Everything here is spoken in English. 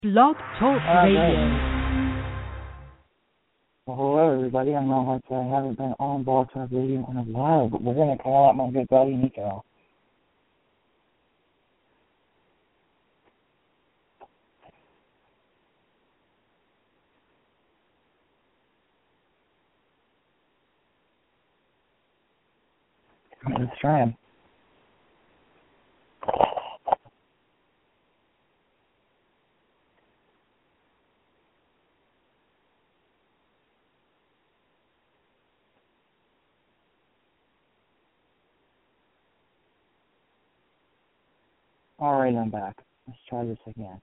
Blog Talk Radio. Well, hello, everybody. I know I haven't been on Blog Talk Radio in a while, but we're going to call out my good buddy, Nico. Let's try him. All right, I'm back. Let's try this again.